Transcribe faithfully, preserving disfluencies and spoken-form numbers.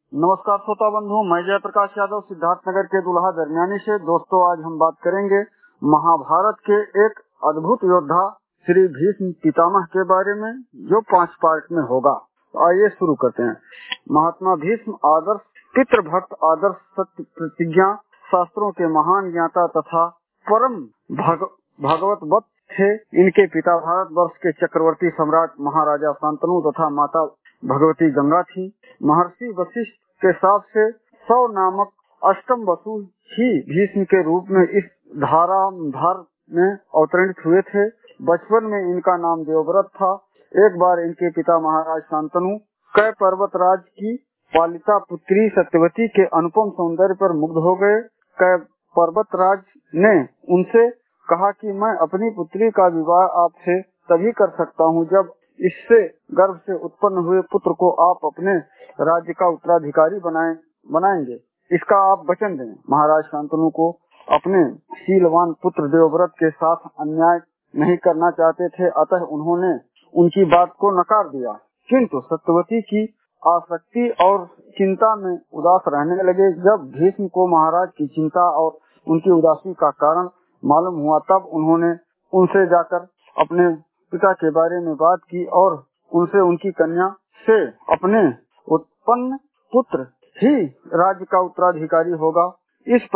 नमस्कार श्रोता बंधु, मैं जय प्रकाश यादव सिद्धार्थनगर के दुल्हा दरमियानी से। दोस्तों, आज हम बात करेंगे महाभारत के एक अद्भुत योद्धा श्री भीष्म पितामह के बारे में, जो पांच पार्ट में होगा। तो आइए शुरू करते हैं। महात्मा भीष्म आदर्श पितृभक्त, आदर्श सत्य प्रतिज्ञा, शास्त्रों के महान ज्ञाता तथा परम भग, भागवत भक्त थे। इनके पिता भारत वर्ष के चक्रवर्ती सम्राट महाराजा शांतनु तथा माता भगवती गंगा थी। महर्षि वशिष्ठ के हिसाब से सौ नामक अष्टम वसु ही भीष्म के रूप में इस धारा धार में अवतरित हुए थे। बचपन में इनका नाम देवव्रत था। एक बार इनके पिता महाराज शांतनु कै पर्वतराज की पालिता पुत्री सत्यवती के अनुपम सौंदर्य पर मुग्ध हो गए। कै पर्वतराज ने उनसे कहा कि मैं अपनी पुत्री का विवाह आपसे तभी कर सकता हूँ जब इससे गर्भ से उत्पन्न हुए पुत्र को आप अपने राज्य का उत्तराधिकारी बनाए बनाएंगे। इसका आप वचन दें। महाराज शांतनु को अपने शीलवान पुत्र देवव्रत के साथ अन्याय नहीं करना चाहते थे, अतः उन्होंने उनकी बात को नकार दिया। किंतु सत्यवती की आसक्ति और चिंता में उदास रहने लगे। जब भीष्म को महाराज की चिंता और उनकी उदासी का कारण मालूम हुआ, तब उन्होंने उनसे जाकर अपने पिता के बारे में बात की और उनसे उनकी कन्या से अपने उत्पन्न पुत्र ही राज्य का उत्तराधिकारी होगा, इस